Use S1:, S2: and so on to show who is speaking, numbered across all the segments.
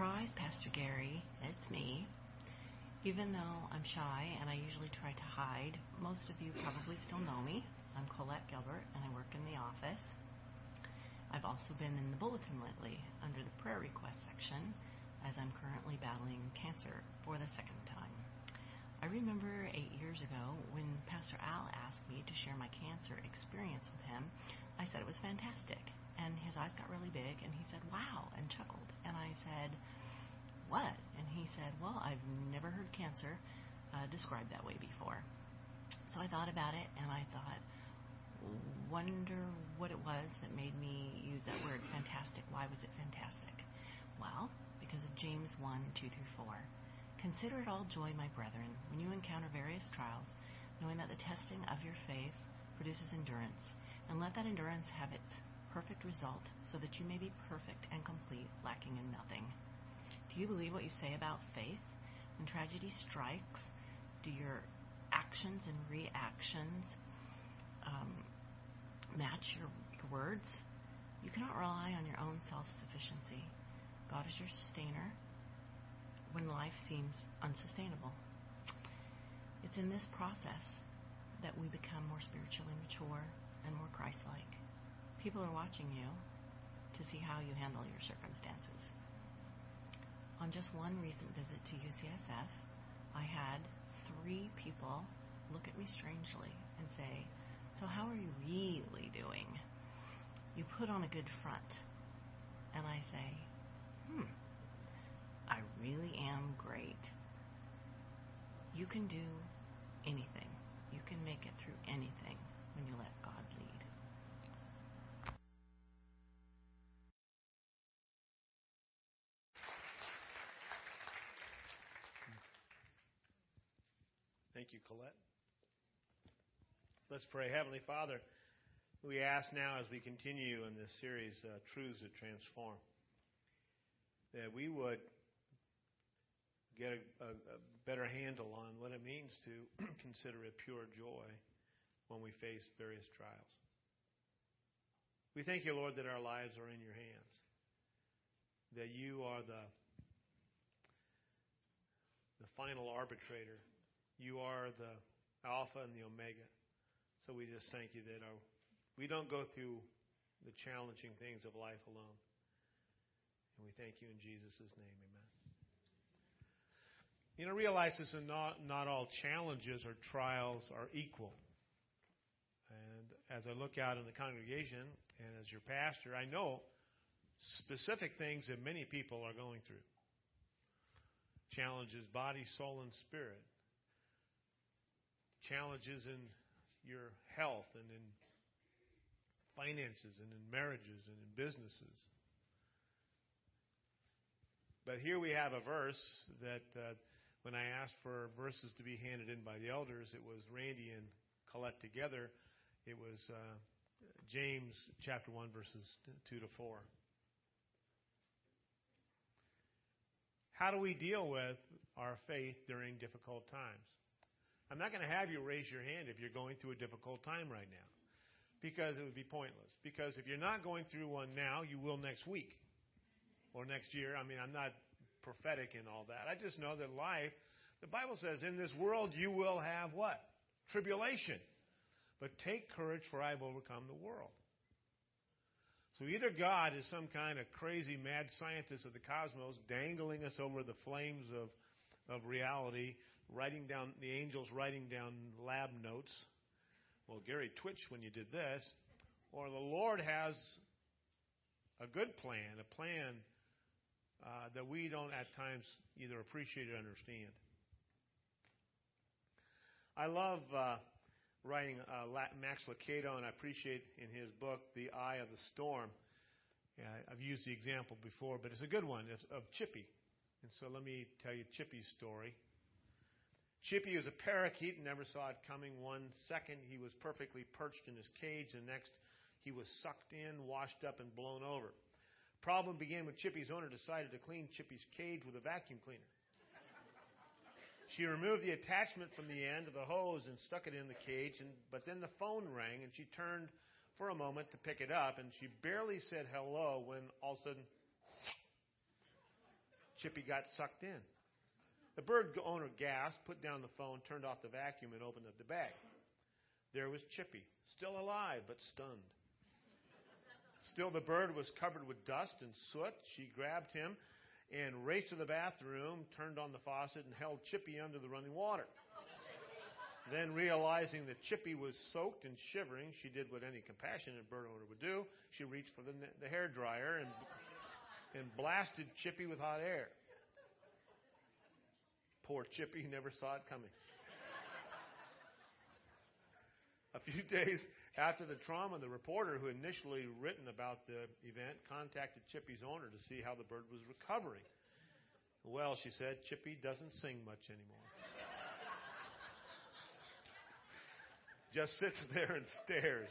S1: Surprise, Pastor Gary, it's me. Even though I'm shy and I usually try to hide, most of you probably still know me. I'm Colette Gilbert and I work in the office. I've also been in the bulletin lately under the prayer request section as I'm currently battling cancer for the second time. I remember 8 years ago when Pastor Al asked me to share my cancer experience with him. I said it was fantastic. And his eyes got really big, and he said, wow, and chuckled. And I said, what? And he said, well, I've never heard cancer described that way before. So I thought about it, and I thought, wonder what it was that made me use that word, fantastic. Why was it fantastic? Well, because of James 1, 2 through 4. Consider it all joy, my brethren, when you encounter various trials, knowing that the testing of your faith produces endurance, and let that endurance have its perfect result, so that you may be perfect and complete, lacking in nothing. Do you believe what you say about faith? When tragedy strikes, do your actions and reactions match your words? You cannot rely on your own self-sufficiency. God is your sustainer when life seems unsustainable. It's in this process that we become more spiritually mature and more Christ-like. People are watching you to see how you handle your circumstances. On just one recent visit to UCSF, I had 3 people look at me strangely and say, so how are you really doing? You put on a good front. And I say, I really am great. You can do anything. You can make it through anything when you let God lead.
S2: Thank you, Colette. Let's pray. Heavenly Father, we ask now as we continue in this series, Truths That Transform, that we would get a better handle on what it means to consider it pure joy when we face various trials. We thank you, Lord, that our lives are in your hands, that you are the final arbitrator. You are the Alpha and the Omega. So we just thank you that we don't go through the challenging things of life alone. And we thank you in Jesus' name. Amen. You know, realize this, and not all challenges or trials are equal. And as I look out in the congregation and as your pastor, I know specific things that many people are going through. Challenges, body, soul, and spirit. Challenges in your health and in finances and in marriages and in businesses. But here we have a verse that when I asked for verses to be handed in by the elders, it was Randy and Colette together. It was James chapter 1, verses 2 to 4. How do we deal with our faith during difficult times? I'm not going to have you raise your hand if you're going through a difficult time right now, because it would be pointless. Because if you're not going through one now, you will next week or next year. I mean, I'm not prophetic in all that. I just know that life, the Bible says, in this world you will have what? Tribulation. But take courage, for I have overcome the world. So either God is some kind of crazy mad scientist of the cosmos dangling us over the flames of reality, the angels writing down lab notes. Well, Gary twitched when you did this. Or the Lord has a good plan, a plan that we don't at times either appreciate or understand. I love writing Max Lucado, and I appreciate in his book, The Eye of the Storm. I've used the example before, but it's a good one. It's of Chippy. And so let me tell you Chippy's story. Chippy was a parakeet and never saw it coming. 1 second, he was perfectly perched in his cage. The next, he was sucked in, washed up, and blown over. Problem began when Chippy's owner decided to clean Chippy's cage with a vacuum cleaner. She removed the attachment from the end of the hose and stuck it in the cage, but then the phone rang, and she turned for a moment to pick it up, and she barely said hello when all of a sudden Chippy got sucked in. The bird owner gasped, put down the phone, turned off the vacuum, and opened up the bag. There was Chippy, still alive but stunned. Still, the bird was covered with dust and soot. She grabbed him and raced to the bathroom, turned on the faucet, and held Chippy under the running water. Then, realizing that Chippy was soaked and shivering, she did what any compassionate bird owner would do. She reached for the hairdryer and blasted Chippy with hot air. Poor Chippy never saw it coming. A few days after the trauma, the reporter who initially written about the event contacted Chippy's owner to see how the bird was recovering. Well, she said, Chippy doesn't sing much anymore. Just sits there and stares.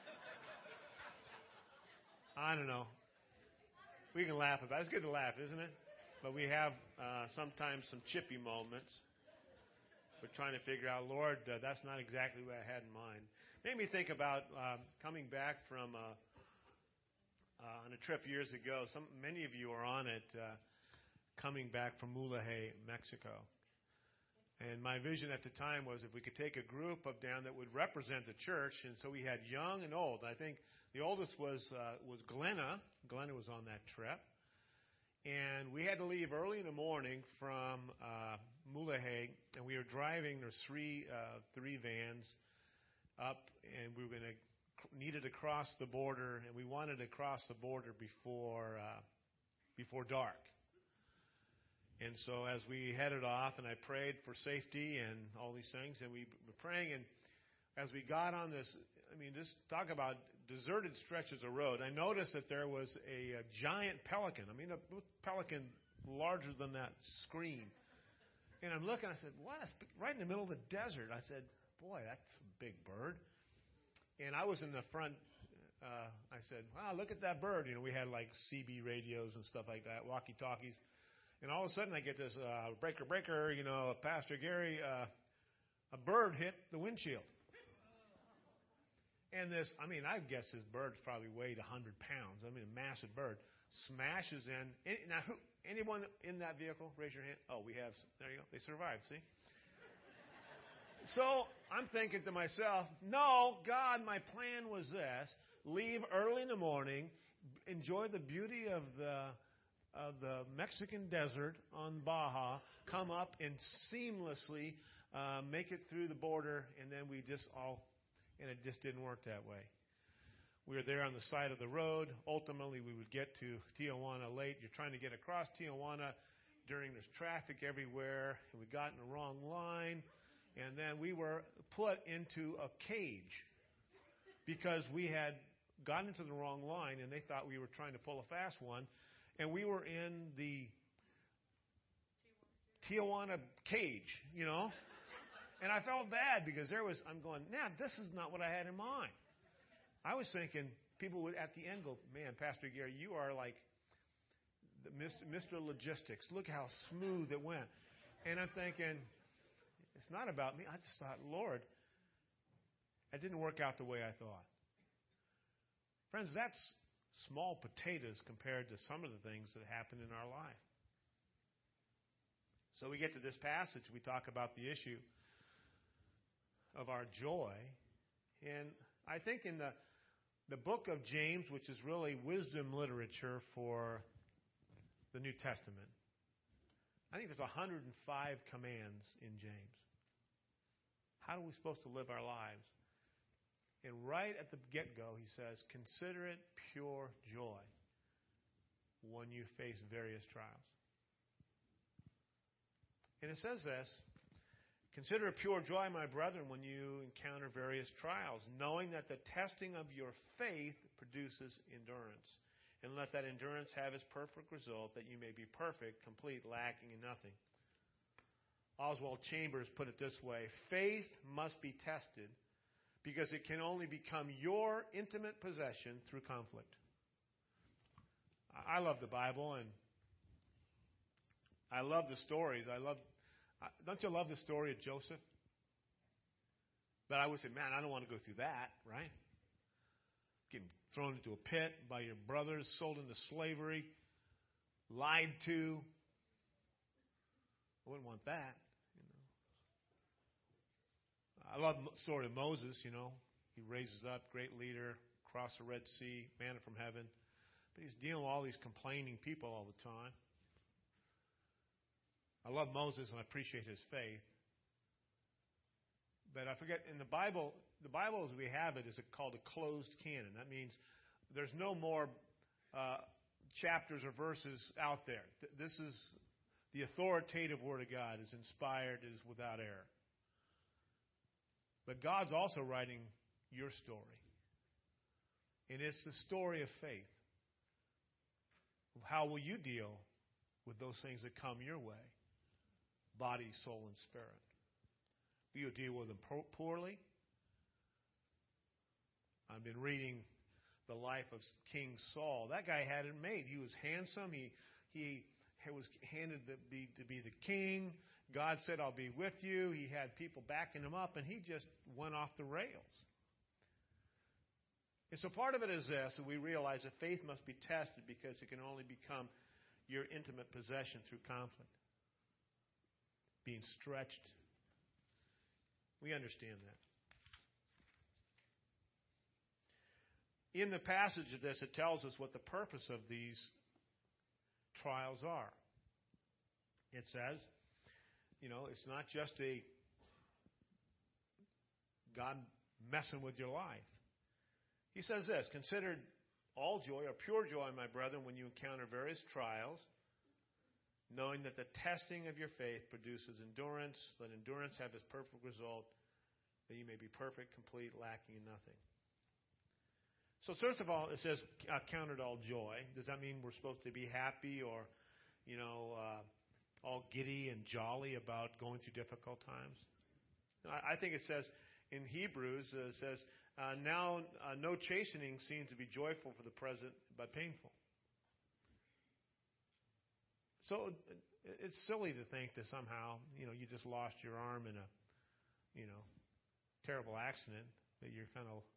S2: I don't know. We can laugh about it. It's good to laugh, isn't it? But we have sometimes some Chippy moments. We're trying to figure out, Lord, that's not exactly what I had in mind. Made me think about coming back from on a trip years ago. Many of you are on it, coming back from Mulahay, Mexico. And my vision at the time was if we could take a group of down that would represent the church. And so we had young and old. I think the oldest was Glenna. Glenna was on that trip. And we had to leave early in the morning from Mulahay, and we were driving. There's three vans up, and we were needed to cross the border, and we wanted to cross the border before dark. And so as we headed off, and I prayed for safety and all these things, and we were praying, and as we got on this, just talk about deserted stretches of road, I noticed that there was a giant pelican. A pelican larger than that screen. And I'm looking, I said, wow, it's right in the middle of the desert. I said, boy, that's a big bird. And I was in the front. I said, wow, look at that bird. We had like CB radios and stuff like that, walkie-talkies. And all of a sudden I get this breaker, Pastor Gary, a bird hit the windshield. And this, I guess this bird's probably weighed 100 pounds. A massive bird. Smashes in. Now, anyone in that vehicle? Raise your hand. Oh, we have. There you go. They survived, see? So I'm thinking to myself, no, God, my plan was this. Leave early in the morning. Enjoy the beauty of the Mexican desert on Baja. Come up and seamlessly make it through the border. And then we just all... And it just didn't work that way. We were there on the side of the road. Ultimately, we would get to Tijuana late. You're trying to get across Tijuana during there's traffic everywhere. And we got in the wrong line. And then we were put into a cage because we had gotten into the wrong line and they thought we were trying to pull a fast one. And we were in the Tijuana cage, And I felt bad because I'm going, this is not what I had in mind. I was thinking people would at the end go, man, Pastor Gary, you are like Mr. Logistics. Look how smooth it went. And I'm thinking, it's not about me. I just thought, Lord, that didn't work out the way I thought. Friends, that's small potatoes compared to some of the things that happen in our life. So we get to this passage, we talk about the issue of our joy. And I think in the book of James, which is really wisdom literature for the New Testament, I think there's 105 commands in James. How are we supposed to live our lives? And right at the get-go, he says, consider it pure joy when you face various trials. And it says this, consider it pure joy, my brethren, when you encounter various trials, knowing that the testing of your faith produces endurance. And let that endurance have its perfect result, that you may be perfect, complete, lacking in nothing. Oswald Chambers put it this way, faith must be tested because it can only become your intimate possession through conflict. I love the Bible, and I love the stories. Don't you love the story of Joseph? But I would say, man, I don't want to go through that, right? Getting thrown into a pit by your brothers, sold into slavery, lied to, I wouldn't want that. I love the story of Moses, He raises up, great leader, cross the Red Sea, manna from heaven. But he's dealing with all these complaining people all the time. I love Moses and I appreciate his faith. But I forget, in the Bible as we have it is called a closed canon. That means there's no more chapters or verses out there. This is the authoritative Word of God, is inspired, is without error. But God's also writing your story. And it's the story of faith. How will you deal with those things that come your way? Body, soul, and spirit. Will you deal with them poorly? I've been reading the life of King Saul. That guy had it made. He was handsome. He was handed to be the king. God said, I'll be with you. He had people backing him up, and he just went off the rails. And so part of it is this, that we realize that faith must be tested because it can only become your intimate possession through conflict. Being stretched. We understand that. In the passage of this, it tells us what the purpose of these trials are. It says, it's not just a God messing with your life. He says this, consider all joy or pure joy, my brethren, when you encounter various trials, knowing that the testing of your faith produces endurance. Let endurance have its perfect result, that you may be perfect, complete, lacking in nothing. So first of all, it says, count it all joy. Does that mean we're supposed to be happy or, all giddy and jolly about going through difficult times? I think it says in Hebrews, it says, now no chastening seems to be joyful for the present, but painful. So it's silly to think that somehow, you just lost your arm in a, terrible accident, that you're kind of,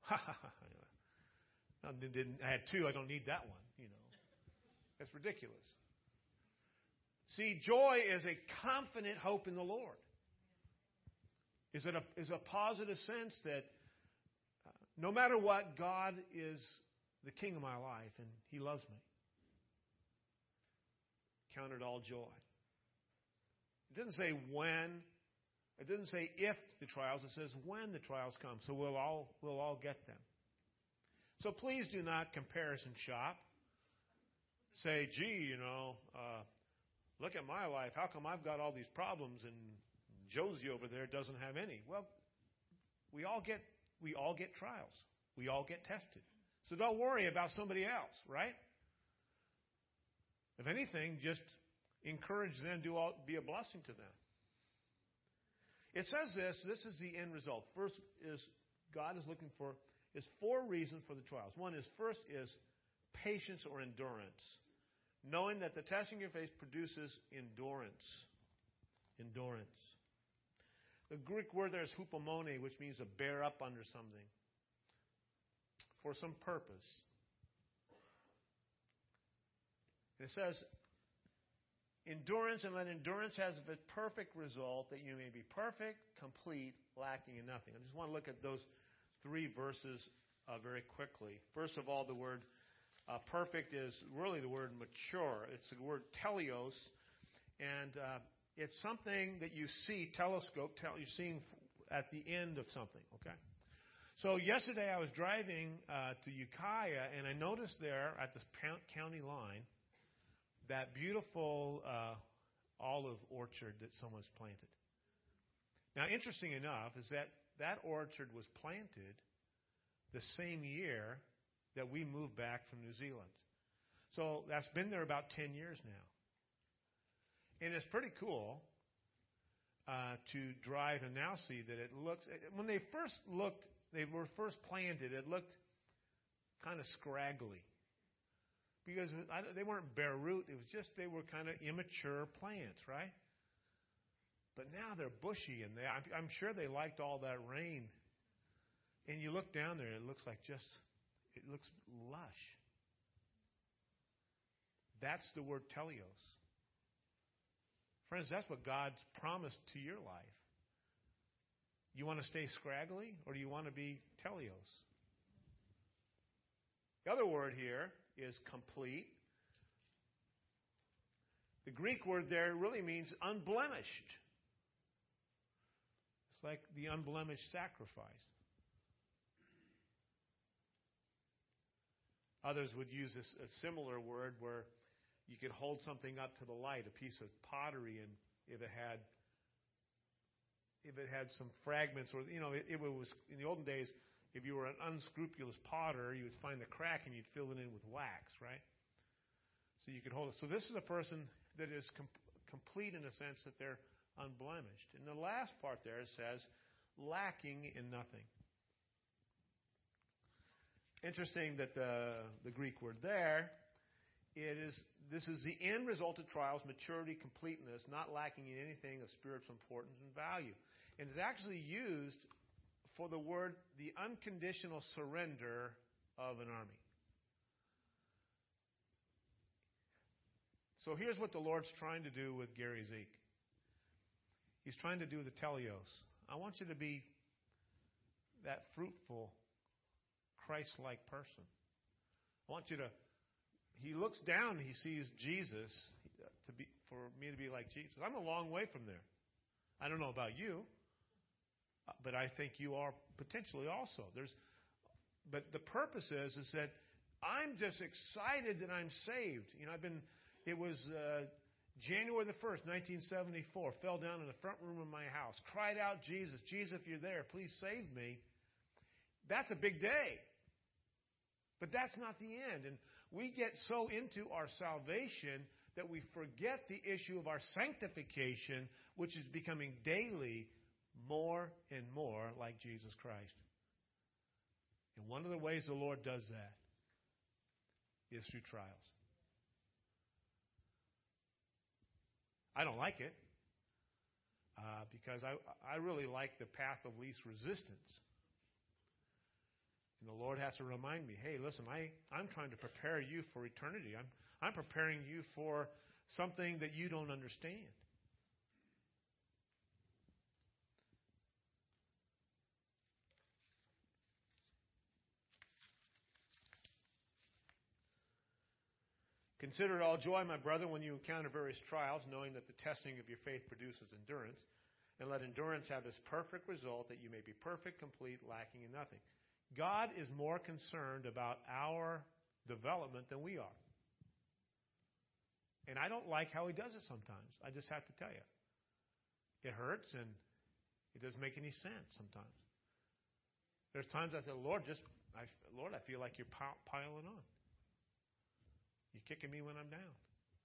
S2: I had two, I don't need that one, That's ridiculous. See, joy is a confident hope in the Lord. Is a positive sense that no matter what, God is the king of my life and He loves me. Count it all joy. It didn't say when. It didn't say if the trials. It says when the trials come. So we'll all get them. So please do not comparison shop. Say, gee, look at my life. How come I've got all these problems and Josie over there doesn't have any? Well, we all get trials. We all get tested. So don't worry about somebody else, right? If anything, just encourage them to be a blessing to them. It says this is the end result. First is God is looking for, is 4 reasons for the trials. One is, first is patience or endurance. Knowing that the testing of your faith produces endurance. Endurance. The Greek word there is hupomone, which means to bear up under something. For some purpose. And it says, endurance, and let endurance have a perfect result, that you may be perfect, complete, lacking in nothing. I just want to look at those 3 verses very quickly. First of all, the word perfect is really the word mature. It's the word teleos, and it's something that you see, telescope, you're seeing at the end of something, okay? So yesterday I was driving to Ukiah, and I noticed there at the county line that beautiful olive orchard that someone's planted. Now, interesting enough is that orchard was planted the same year that we moved back from New Zealand. So that's been there about 10 years now. And it's pretty cool to drive and now see that it looks, when they were first planted, it looked kind of scraggly. Because they weren't bare root, it was just they were kind of immature plants, right? But now they're bushy, and I'm sure they liked all that rain. And you look down there, it looks lush. That's the word teleos. Friends, that's what God's promised to your life. You want to stay scraggly, or do you want to be teleos? The other word here is complete. The Greek word there really means unblemished. It's like the unblemished sacrifice. Others would use a similar word where you could hold something up to the light, a piece of pottery, and if it had some fragments, or it was in the olden days, if you were an unscrupulous potter, you would find a crack and you'd fill it in with wax, right? So you could hold it. So this is a person that is complete in a sense that they're unblemished. And the last part there says, lacking in nothing. Interesting that the Greek word there, this is the end result of trials, maturity, completeness, not lacking in anything of spiritual importance and value. And it's actually used for the word, the unconditional surrender of an army. So here's what the Lord's trying to do with Gary Zeke. He's trying to do the teleos. I want you to be that fruitful, Christ-like person. I want you to. He looks down and he sees Jesus for me to be like Jesus. I'm a long way from there. I don't know about you, but I think you are potentially also. But the purpose is that I'm just excited that I'm saved. It was January the 1st, 1974. Fell down in the front room of my house. Cried out, Jesus, Jesus, if you're there, please save me. That's a big day. But that's not the end. And we get so into our salvation that we forget the issue of our sanctification, which is becoming daily more and more like Jesus Christ. And one of the ways the Lord does that is through trials. I don't like it because I really like the path of least resistance. And the Lord has to remind me, hey, listen, I'm trying to prepare you for eternity. I'm preparing you for something that you don't understand. Consider it all joy, my brother, when you encounter various trials, knowing that the testing of your faith produces endurance. And let endurance have this perfect result, that you may be perfect, complete, lacking in nothing. God is more concerned about our development than we are. And I don't like how He does it sometimes. I just have to tell you. It hurts and it doesn't make any sense sometimes. There's times I say, Lord, I feel like you're piling on. You're kicking me when I'm down.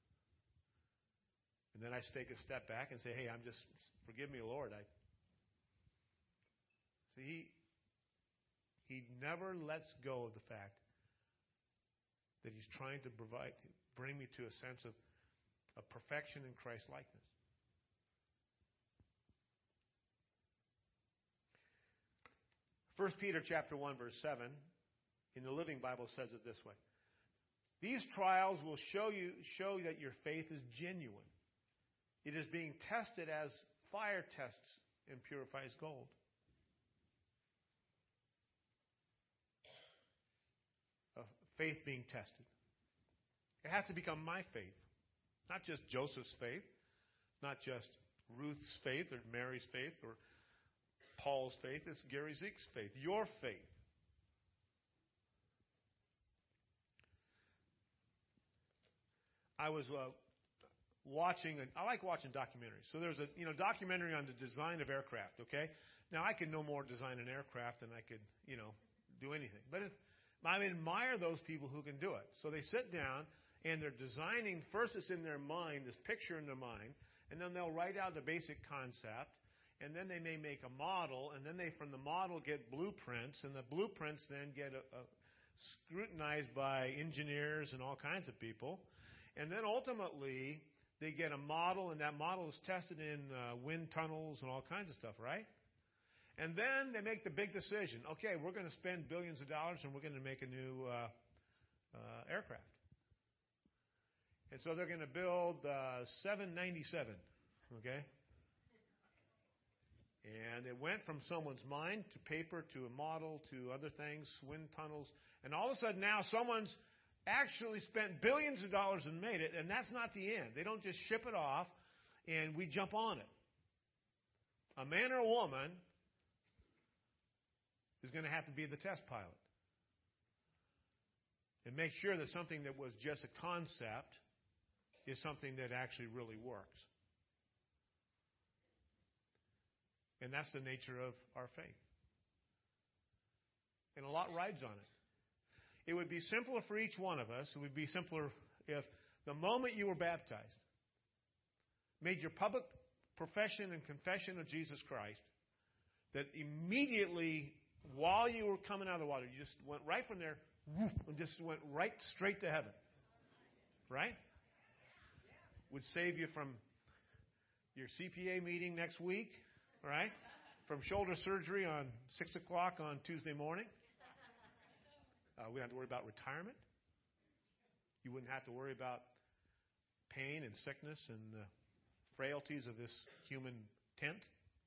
S2: And then I take a step back and say, hey, forgive me, Lord. He never lets go of the fact that He's trying to bring me to a sense of perfection in Christ-likeness. First Peter chapter 1, verse 7, in the Living Bible says it this way. These trials will show that your faith is genuine. It is being tested as fire tests and purifies gold. Faith being tested. It has to become my faith. Not just Joseph's faith. Not just Ruth's faith or Mary's faith or Paul's faith. It's Gary Zeke's faith. Your faith. I was I like watching documentaries. So there's a documentary on the design of aircraft, okay? Now, I could no more design an aircraft than I could, do anything. But I admire those people who can do it. So they sit down and they're designing. First, it's in their mind, this picture in their mind, and then they'll write out the basic concept, and then they may make a model, and then from the model get blueprints, and the blueprints then get scrutinized by engineers and all kinds of people, and then ultimately they get a model, and that model is tested in wind tunnels and all kinds of stuff, right? And then they make the big decision. Okay, we're going to spend billions of dollars and we're going to make a new aircraft. And so they're going to build 797. Okay? And it went from someone's mind to paper to a model to other things, wind tunnels. And all of a sudden now someone's actually spent billions of dollars and made it, and that's not the end. They don't just ship it off and we jump on it. A man or a woman is going to have to be the test pilot and make sure that something that was just a concept is something that actually really works. And that's the nature of our faith. And a lot rides on it. It would be simpler for each one of us. It would be simpler if the moment you were baptized, made your public profession and confession of Jesus Christ, that immediately while you were coming out of the water, you just went right from there and just went right straight to heaven. Right? Would save you from your CPA meeting next week, right? From shoulder surgery on 6 o'clock on Tuesday morning. We don't have to worry about retirement. You wouldn't have to worry about pain and sickness and the frailties of this human tent.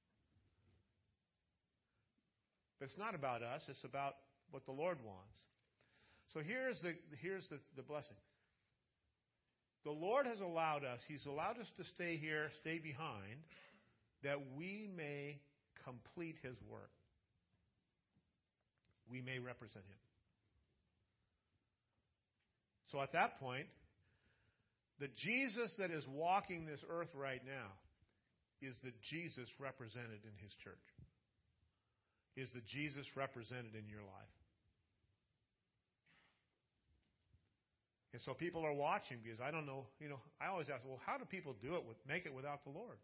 S2: But it's not about us. It's about what the Lord wants. So here's the blessing. The Lord has allowed us, He's allowed us to stay here, stay behind, that we may complete His work. We may represent Him. So at that point, the Jesus that is walking this earth right now is the Jesus represented in His church. Is the Jesus represented in your life. And so people are watching because I don't know, I always ask, well, how do people do it, make it without the Lord?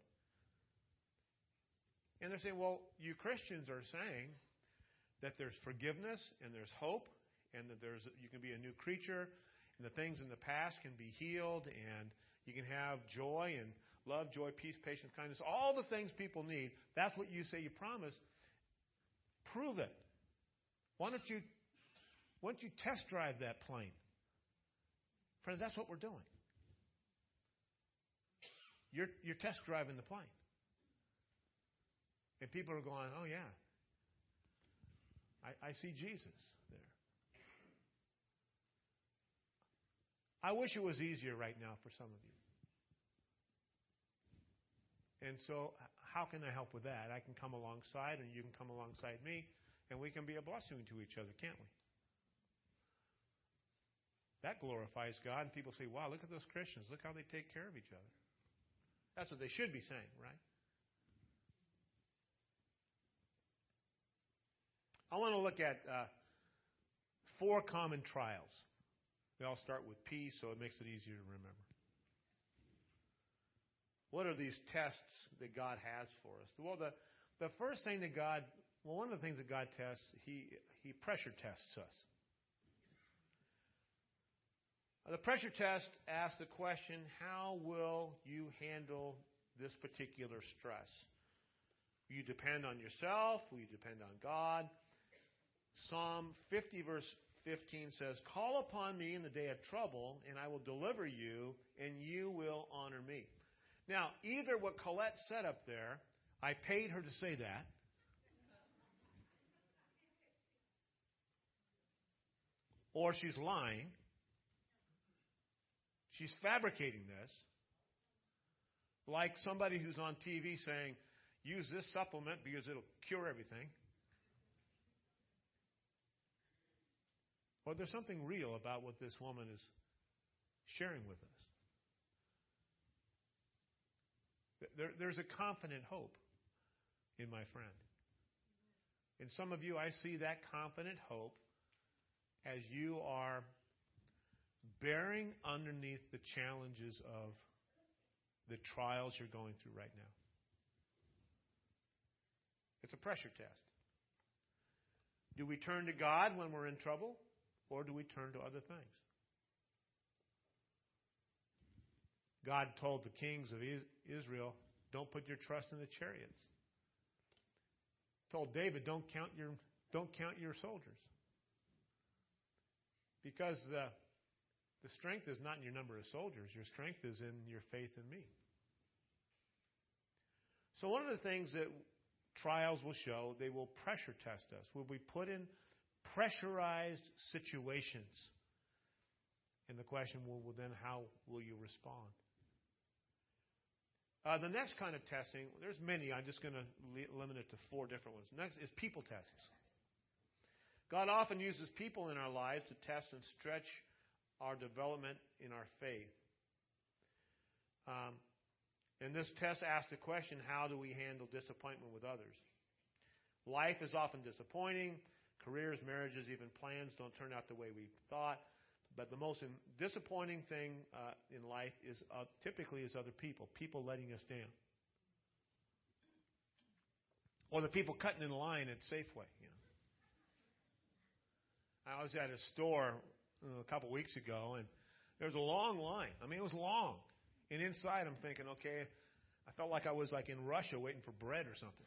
S2: And they're saying, well, you Christians are saying that there's forgiveness and there's hope and that you can be a new creature and the things in the past can be healed and you can have joy and love, joy, peace, patience, kindness, all the things people need. That's what you say you promise. Prove it. Why don't you test drive that plane? Friends, that's what we're doing. You're test driving the plane. And people are going, oh yeah, I see Jesus there. I wish it was easier right now for some of you. And so how can I help with that? I can come alongside and you can come alongside me and we can be a blessing to each other, can't we? That glorifies God and people say, wow, look at those Christians. Look how they take care of each other. That's what they should be saying, right? I want to look at 4 common trials. They all start with P, so it makes it easier to remember. What are these tests that God has for us? Well, the first thing that one of the things that God tests, He pressure tests us. The pressure test asks the question, how will you handle this particular stress? Will you depend on yourself? Will you depend on God? Psalm 50 verse 15 says, call upon me in the day of trouble, and I will deliver you, and you will honor me. Now, either what Colette said up there, I paid her to say that, or she's lying. She's fabricating this, like somebody who's on TV saying, use this supplement because it'll cure everything. Or there's something real about what this woman is sharing with us. There's a confident hope in my friend. In some of you, I see that confident hope as you are bearing underneath the challenges of the trials you're going through right now. It's a pressure test. Do we turn to God when we're in trouble, or do we turn to other things? God told the kings of Israel, don't put your trust in the chariots. Told David, don't count your soldiers. Because the strength is not in your number of soldiers. Your strength is in your faith in me. So one of the things that trials will show, they will pressure test us. Will we put in pressurized situations? And the question will then, how will you respond? The next kind of testing, there's many. I'm just going to limit it to 4 different ones. Next is people tests. God often uses people in our lives to test and stretch our development in our faith. And this test asks the question, how do we handle disappointment with others? Life is often disappointing. Careers, marriages, even plans don't turn out the way we thought. But the most disappointing thing in life is typically is other people. People letting us down. Or the people cutting in line at Safeway. You know. I was at a store a couple weeks ago, and there was a long line. I mean, it was long. And inside, I'm thinking, okay, I felt like I was like in Russia waiting for bread or something.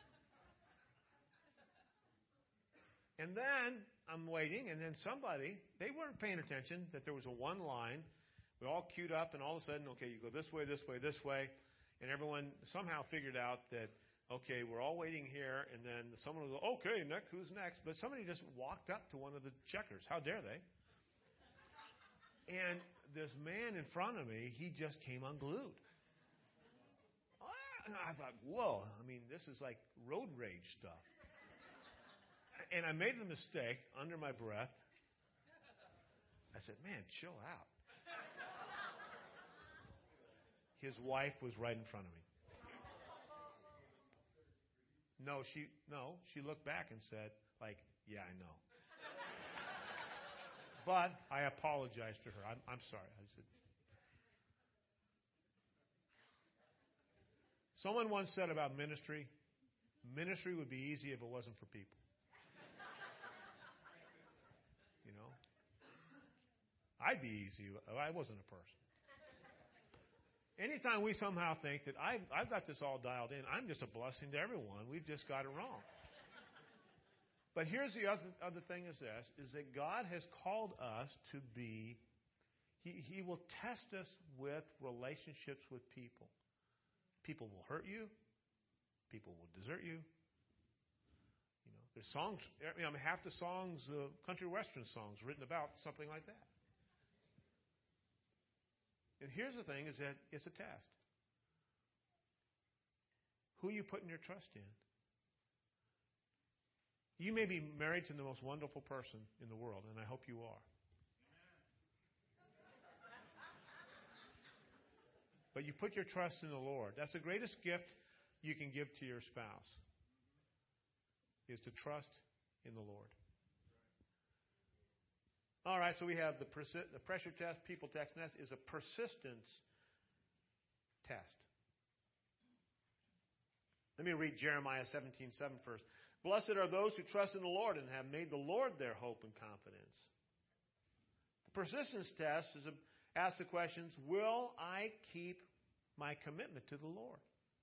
S2: And then I'm waiting, and then somebody, they weren't paying attention that there was a one line. We all queued up, and all of a sudden, okay, you go this way, this way, this way. And everyone somehow figured out that, okay, we're all waiting here, and then someone will go, okay, next, who's next? But somebody just walked up to one of the checkers. How dare they? And this man in front of me, he just came unglued. And I thought, whoa, I mean, this is like road rage stuff. And I made a mistake under my breath. I said, man, chill out. His wife was right in front of me. She looked back and said, like, yeah, I know. But I apologized to her. I'm sorry. I said. Someone once said about ministry would be easy if it wasn't for people. You know? I'd be easy if I wasn't a person. Anytime we somehow think that I've got this all dialed in, I'm just a blessing to everyone. We've just got it wrong. But here's the other thing is this, is that God has called us to be, He will test us with relationships with people. People will hurt you. People will desert you. You know, there's songs, half the songs, country western songs written about something like that. And here's the thing is that it's a test. Who are you putting your trust in? You may be married to the most wonderful person in the world, and I hope you are. But you put your trust in the Lord. That's the greatest gift you can give to your spouse, is to trust in the Lord. All right, so we have the pressure test, people test. Next is a persistence test. Let me read Jeremiah 17:7 first. Blessed are those who trust in the Lord and have made the Lord their hope and confidence. The persistence test asks the questions, will I keep my commitment to the Lord?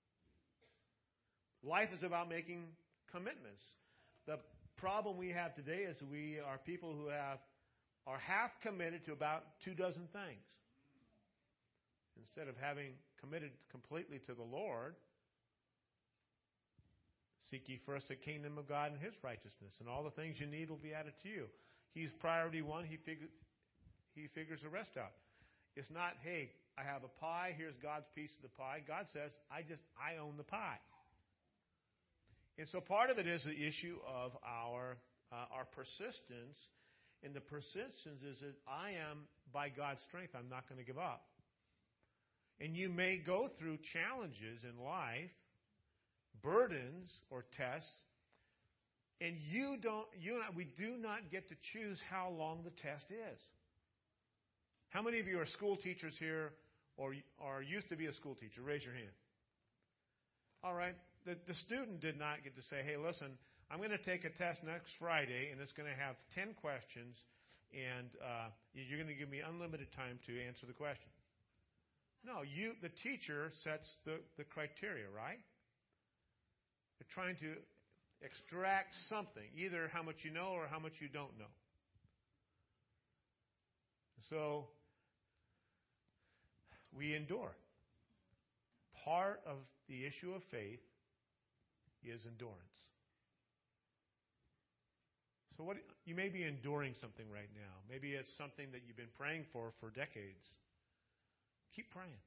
S2: Life is about making commitments. The problem we have today is we are people who are half committed to about 24 things. Instead of having committed completely to the Lord, seek ye first the kingdom of God and His righteousness, and all the things you need will be added to you. He's priority one. He figures the rest out. It's not, hey, I have a pie. Here's God's piece of the pie. God says, I own the pie. And so part of it is the issue of our persistence. And the persistence is that I am, by God's strength, I'm not going to give up. And you may go through challenges in life, burdens or tests, and we do not get to choose how long the test is. How many of you are school teachers here or used to be a school teacher? Raise your hand. All right. The student did not get to say, hey, listen, I'm going to take a test next Friday, and it's going to have 10 questions, and you're going to give me unlimited time to answer the question. No, the teacher sets the criteria, right? They're trying to extract something, either how much you know or how much you don't know. So we endure. part of the issue of faith is endurance. So you may be enduring something right now. Maybe it's something that you've been praying for decades. Keep praying.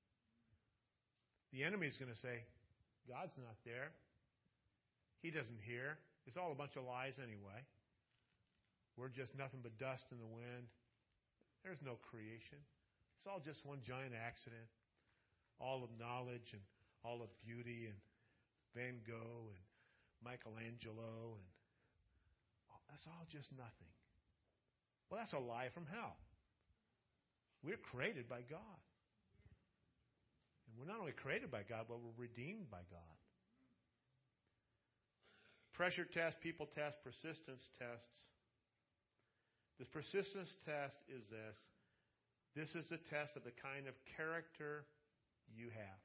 S2: The enemy is going to say, God's not there. He doesn't hear. It's all a bunch of lies anyway. We're just nothing but dust in the wind. There's no creation. It's all just one giant accident. All of knowledge and all of beauty and Van Gogh and Michelangelo and that's all just nothing. Well, that's a lie from hell. We're created by God. And we're not only created by God, but we're redeemed by God. Pressure test, people test, persistence tests. This persistence test is this. This is a test of the kind of character you have.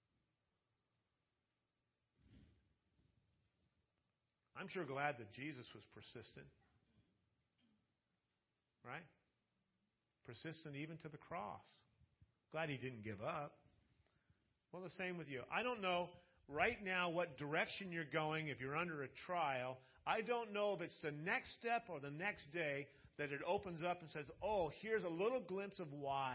S2: I'm sure glad that Jesus was persistent. Right? Persistent even to the cross. Glad he didn't give up. Well, the same with you. I don't know right now what direction you're going if you're under a trial. I don't know if it's the next step or the next day that it opens up and says, oh, here's a little glimpse of why.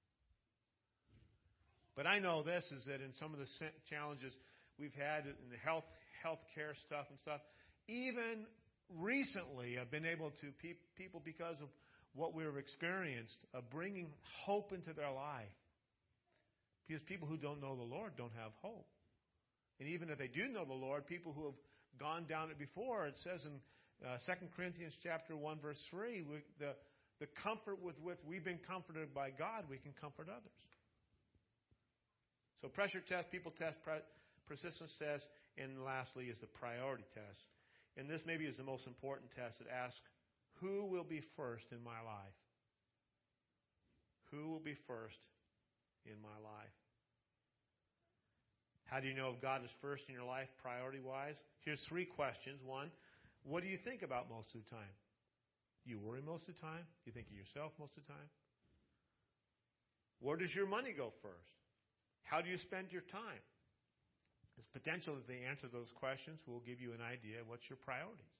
S2: But I know this is that in some of the challenges we've had in the health care stuff and stuff, even recently I've been able to people because of what we've experienced of bringing hope into their life. Because people who don't know the Lord don't have hope. And even if they do know the Lord, people who have gone down it before, it says in 2 Corinthians chapter 1, verse 3, the comfort with which we've been comforted by God, we can comfort others. So pressure test, people test, persistence test, and lastly is the priority test. And this maybe is the most important test. It asks, who will be first in my life? Who will be first in my life? How do you know if God is first in your life priority-wise? Here's 3 questions. 1, what do you think about most of the time? You worry most of the time? You think of yourself most of the time? Where does your money go first? How do you spend your time? There's potential that the answer to those questions will give you an idea of what's your priorities.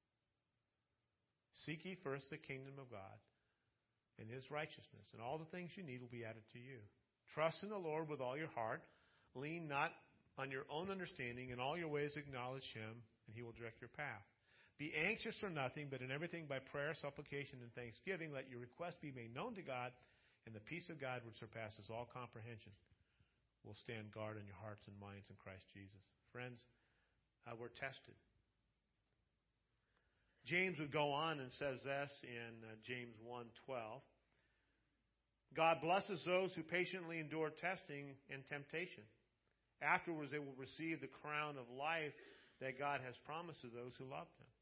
S2: Seek ye first the kingdom of God and his righteousness, and all the things you need will be added to you. Trust in the Lord with all your heart. Lean not on your own understanding. In all your ways acknowledge him, and he will direct your path. Be anxious for nothing, but in everything by prayer, supplication, and thanksgiving, let your requests be made known to God, and the peace of God, which surpasses all comprehension, will stand guard on your hearts and minds in Christ Jesus. Friends, we're tested. James would go on and says this in James 1:12. God blesses those who patiently endure testing and temptation. Afterwards, they will receive the crown of life that God has promised to those who love him.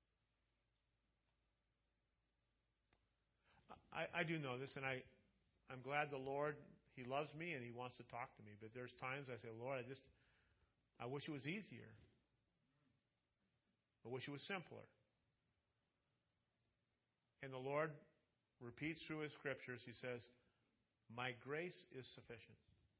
S2: I do know this, and I'm glad the Lord, he loves me and he wants to talk to me. But there's times I say, Lord, I wish it was easier. I wish it was simpler. And the Lord repeats through his scriptures, he says, my grace is sufficient.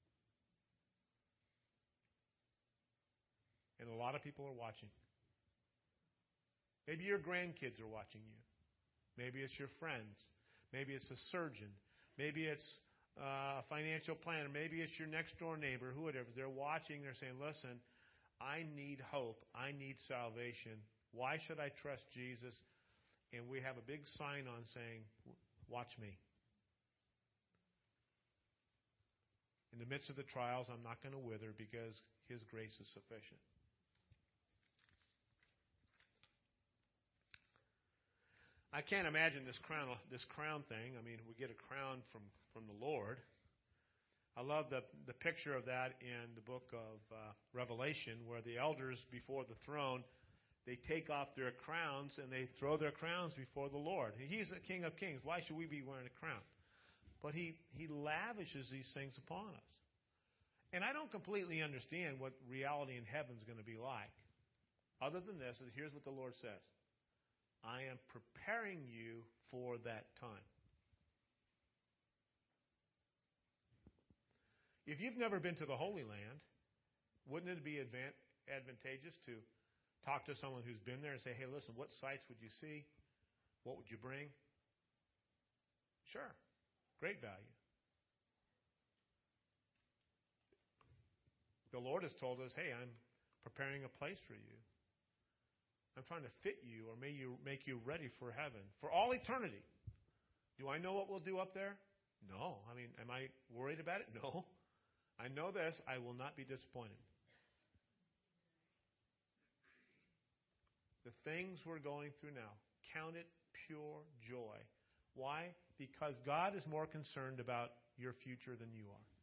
S2: And a lot of people are watching. Maybe your grandkids are watching you. Maybe it's your friends. Maybe it's a surgeon. Maybe it's a financial planner. Maybe it's your next door neighbor, whoever. They're watching. They're saying, listen, I need hope. I need salvation. Why should I trust Jesus? And we have a big sign on saying, watch me. In the midst of the trials, I'm not going to wither because his grace is sufficient. I can't imagine this crown thing. I mean, we get a crown from the Lord. I love the picture of that in the book of Revelation, where the elders before the throne, they take off their crowns and they throw their crowns before the Lord. He's the King of Kings. Why should we be wearing a crown? But he lavishes these things upon us. And I don't completely understand what reality in heaven is going to be like. Other than this, here's what the Lord says. I am preparing you for that time. If you've never been to the Holy Land, wouldn't it be advantageous to talk to someone who's been there and say, hey, listen, what sights would you see? What would you bring? Sure. Great value. The Lord has told us, hey, I'm preparing a place for you. I'm trying to fit you or make you ready for heaven, for all eternity. Do I know what we'll do up there? No. I mean, am I worried about it? No. I know this. I will not be disappointed. The things we're going through now, count it pure joy. Why? Because God is more concerned about your future than you are.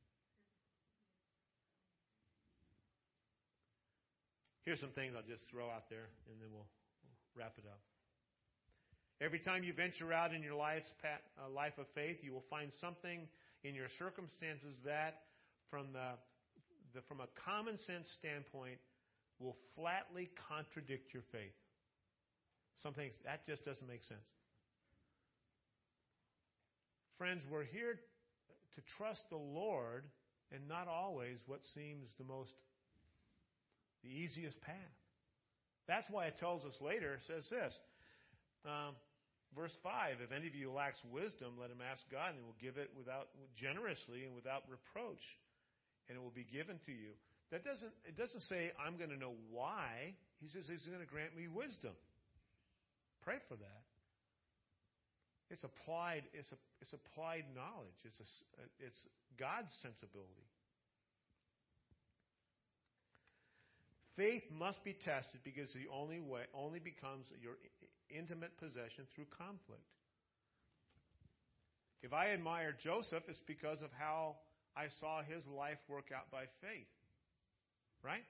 S2: Here's some things I'll just throw out there, and then we'll wrap it up. Every time you venture out in your life of faith, you will find something in your circumstances that, from a common sense standpoint, will flatly contradict your faith. Some things, that just doesn't make sense. Friends, we're here to trust the Lord and not always what seems the easiest path. That's why it tells us later, it says this, verse 5, if any of you lacks wisdom, let him ask God, and he will give it generously and without reproach, and it will be given to you. It doesn't say, I'm going to know why. He says he's going to grant me wisdom. Pray for that. It's applied knowledge. It's God's sensibility. Faith must be tested because the only becomes your intimate possession through conflict. If I admire Joseph, it's because of how I saw his life work out by faith. Right?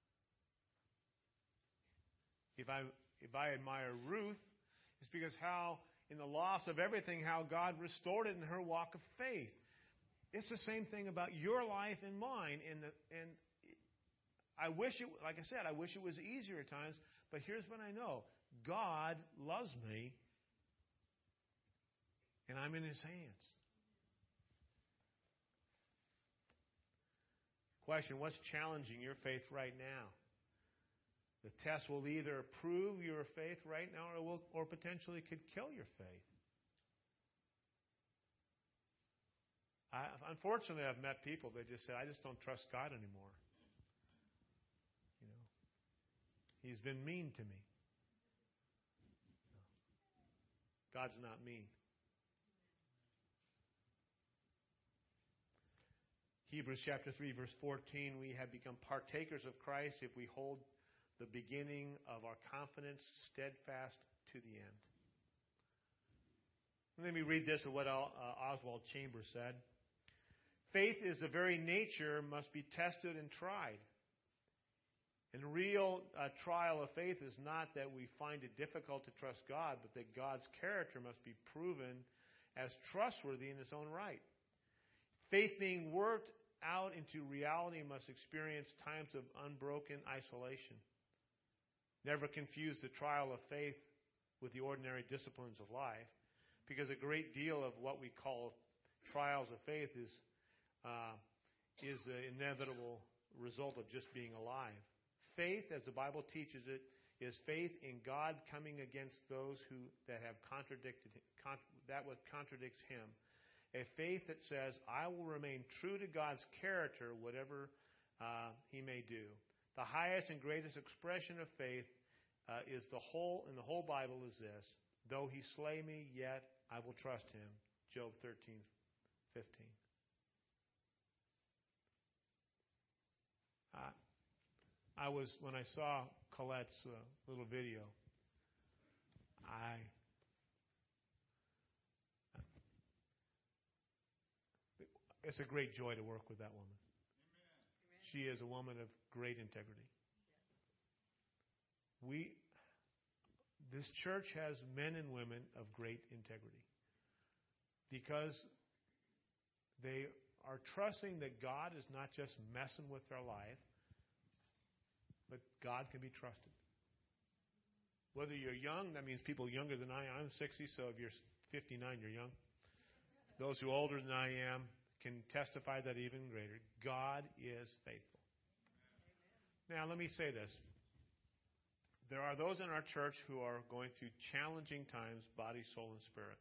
S2: If I admire Ruth, it's because how, in the loss of everything, how God restored it in her walk of faith. It's the same thing about your life and mine. And I wish I wish it was easier at times, but here's what I know. God loves me, and I'm in His hands. Question, what's challenging your faith right now? The test will either prove your faith right now or potentially could kill your faith. Unfortunately, I've met people that just say, I just don't trust God anymore. He's been mean to me. No. God's not mean. Hebrews chapter 3, verse 14, we have become partakers of Christ if we hold the beginning of our confidence steadfast to the end. Let me read this of what Oswald Chambers said. Faith is the very nature, must be tested and tried. And the real trial of faith is not that we find it difficult to trust God, but that God's character must be proven as trustworthy in its own right. Faith being worked out into reality must experience times of unbroken isolation. Never confuse the trial of faith with the ordinary disciplines of life, because a great deal of what we call trials of faith is the inevitable result of just being alive. Faith, as the Bible teaches it, is faith in God coming against those that what contradicts Him. A faith that says, I will remain true to God's character, whatever He may do. The highest and greatest expression of faith in the whole Bible is this: though He slay me, yet I will trust Him. Job 13:15. When I saw Colette's little video, it's a great joy to work with that woman. Amen. She is a woman of great integrity. Yes. This church has men and women of great integrity because they are trusting that God is not just messing with their life, but God can be trusted. Whether you're young, that means people younger than I am. I'm 60, so if you're 59, you're young. Those who are older than I am can testify that even greater. God is faithful. Now, let me say this. There are those in our church who are going through challenging times, body, soul, and spirit.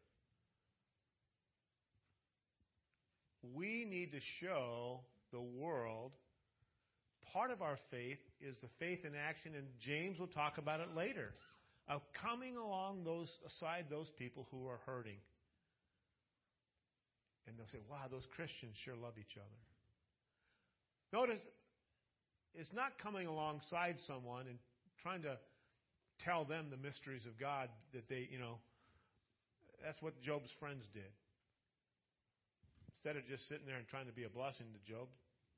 S2: We need to show the world part of our faith is the faith in action, and James will talk about it later, of coming aside those people who are hurting. And they'll say, wow, those Christians sure love each other. Notice, it's not coming alongside someone and trying to tell them the mysteries of God that they, that's what Job's friends did. Instead of just sitting there and trying to be a blessing to Job,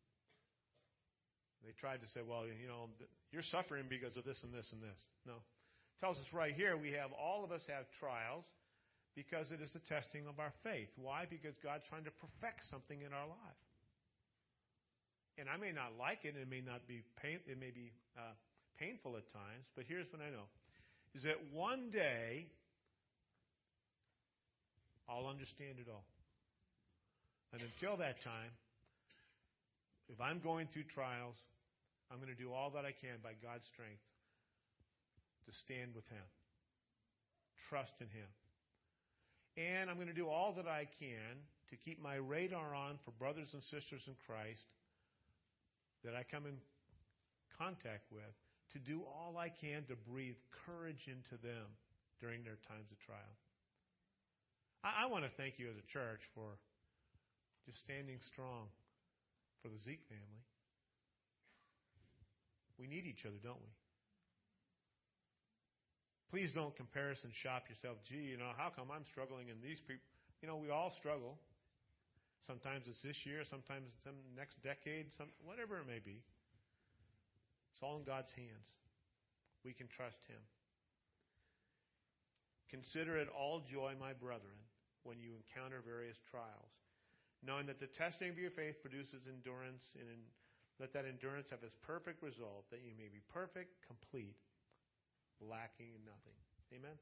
S2: they tried to say, well, you're suffering because of this and this and this. No. It tells us right here, all of us have trials because it is the testing of our faith. Why? Because God's trying to perfect something in our life. And I may not like it, and it may be painful at times, but here's what I know, is that one day I'll understand it all. And until that time, if I'm going through trials, I'm going to do all that I can by God's strength to stand with Him, trust in Him. And I'm going to do all that I can to keep my radar on for brothers and sisters in Christ that I come in contact with, to do all I can to breathe courage into them during their times of trial. I want to thank you as a church for just standing strong for the Zeke family. We need each other, don't we? Please don't comparison shop yourself. Gee, how come I'm struggling and these people? We all struggle. Sometimes it's this year, sometimes it's the next decade, whatever it may be. It's all in God's hands. We can trust Him. Consider it all joy, my brethren, when you encounter various trials, knowing that the testing of your faith produces endurance, and let that endurance have its perfect result, that you may be perfect, complete, lacking in nothing. Amen?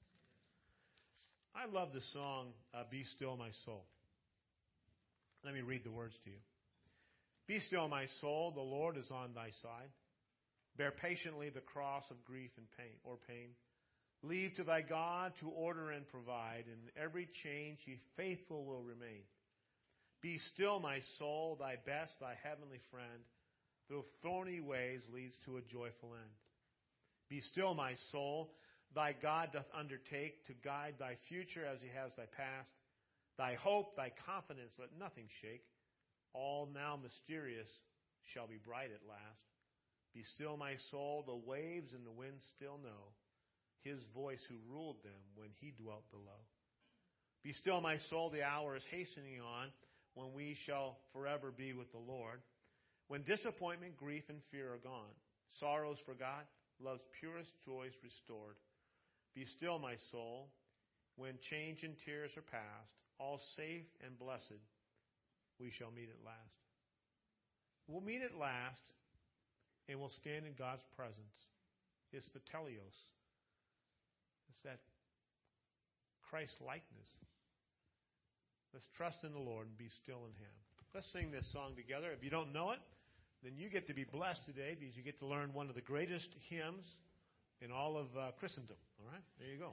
S2: I love the song, Be Still My Soul. Let me read the words to you. Be still, my soul, the Lord is on thy side. Bear patiently the cross of grief and pain. Leave to thy God to order and provide. In every change he faithful will remain. Be still, my soul, thy best, thy heavenly friend, through thorny ways leads to a joyful end. Be still, my soul, thy God doth undertake to guide thy future as he has thy past. Thy hope, thy confidence, let nothing shake. All now mysterious shall be bright at last. Be still, my soul, the waves and the winds still know his voice who ruled them when he dwelt below. Be still, my soul, the hour is hastening on, when we shall forever be with the Lord. When disappointment, grief, and fear are gone, sorrows forgot, love's purest joys restored. Be still, my soul, when change and tears are past, all safe and blessed, we shall meet at last. We'll meet at last, and we'll stand in God's presence. It's the teleos. It's that Christ-likeness. Let's trust in the Lord and be still in Him. Let's sing this song together. If you don't know it, then you get to be blessed today because you get to learn one of the greatest hymns in all of Christendom. All right? There you go.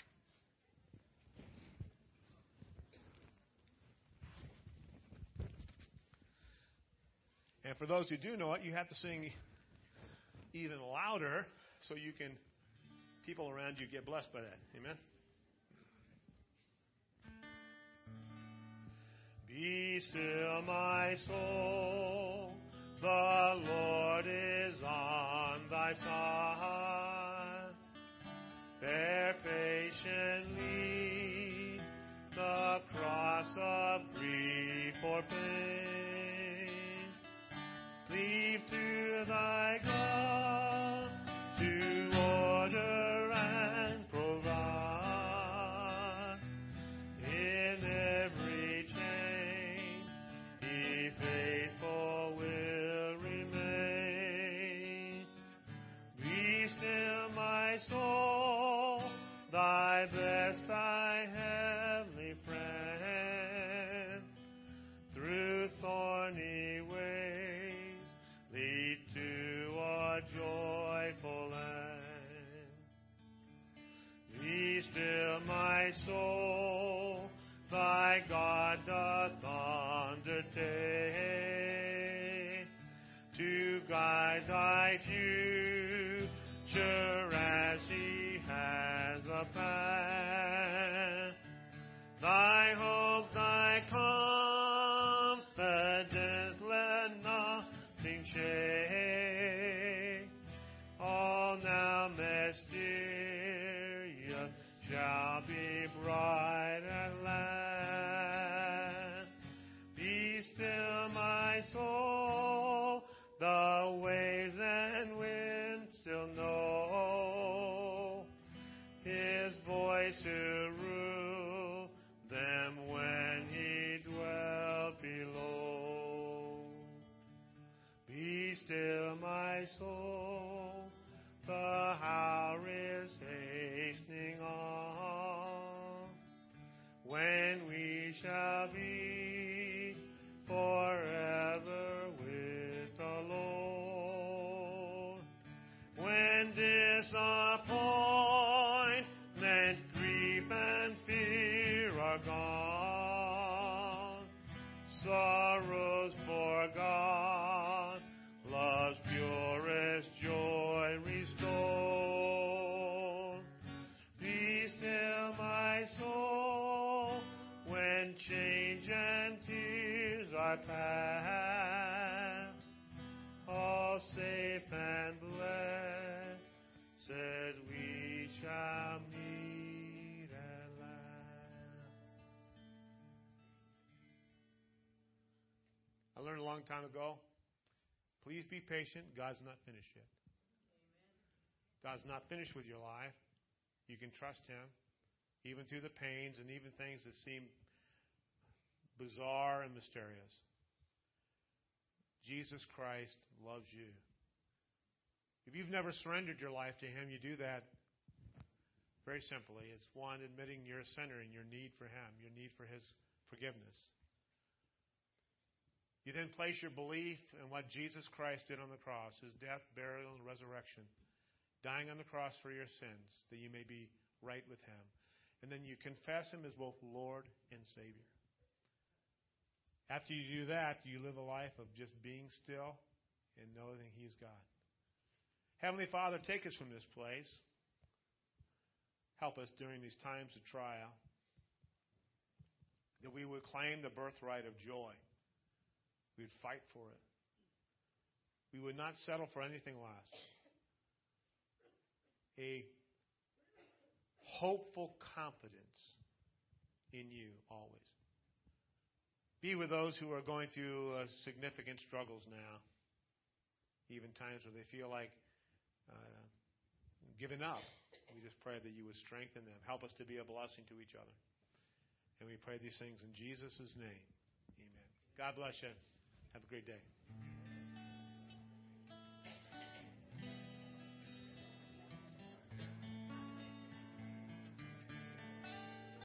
S2: And for those who do know it, you have to sing even louder so people around you get blessed by that. Amen? Be still, my soul, the Lord is on thy side. Bear patiently the cross of grief or pain. Leave to thy God to order and provide. In every change, he faithful will remain. Be still, my soul, thy God doth undertake to guide thy future as he has a plan. Thy hope, thy confidence, let nothing shake. All now mysterious shall be bright at last. Be still, my soul, the waves and wind still know his voice to rule them when he dwelt below. Be still, my soul, the hour is hastening on, when we shall be forever with the Lord. When disappointment, grief, and fear are gone, sorrows forgot, love's purest joy restored. Be still, my soul, when change and tears are past. All safe and blessed we shall meet at last. I learned a long time ago, please be patient. God's not finished yet. God's not finished with your life. You can trust Him, even through the pains and even things that seem bizarre and mysterious. Jesus Christ loves you. If you've never surrendered your life to Him, you do that very simply. It's one, admitting you're a sinner and your need for Him, your need for His forgiveness. You then place your belief in what Jesus Christ did on the cross, His death, burial, and resurrection, dying on the cross for your sins, that you may be right with Him. And then you confess Him as both Lord and Savior. After you do that, you live a life of just being still and knowing He is God. Heavenly Father, take us from this place. Help us during these times of trial, that we would claim the birthright of joy. We would fight for it. We would not settle for anything less. A hopeful confidence in you always. Be with those who are going through significant struggles now, even times where they feel like giving up. We just pray that you would strengthen them. Help us to be a blessing to each other. And we pray these things in Jesus' name. Amen. God bless you. Have a great day.